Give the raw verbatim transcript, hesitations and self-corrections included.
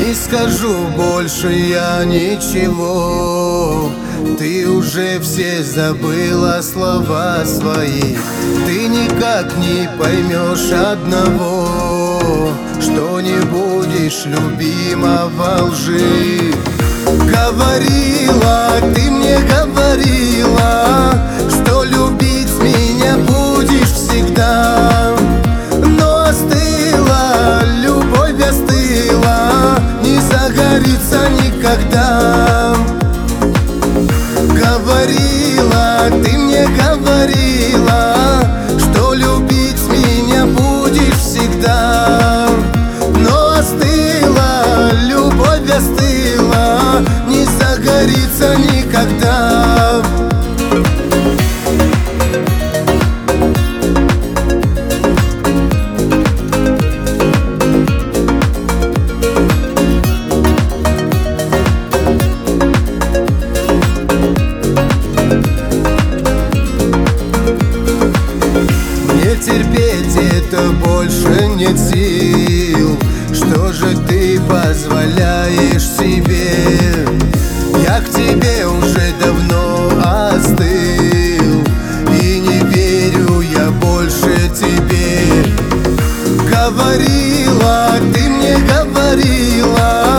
Не скажу больше я ничего, ты уже все забыла слова свои. Ты никак не поймешь одного, что не будешь любима во лжи. Говорила, ты мне говорила, что любить меня будешь всегда. Но остыла, любовь остыла, не загорится никогда. Говорила, ты мне говорила, что любить меня будешь всегда. Но остыла, любовь остыла, не загорится никогда. Терпеть это больше нет сил. Что же ты позволяешь себе? Я к тебе уже давно остыл, и не верю я больше тебе. Говорила, ты мне говорила,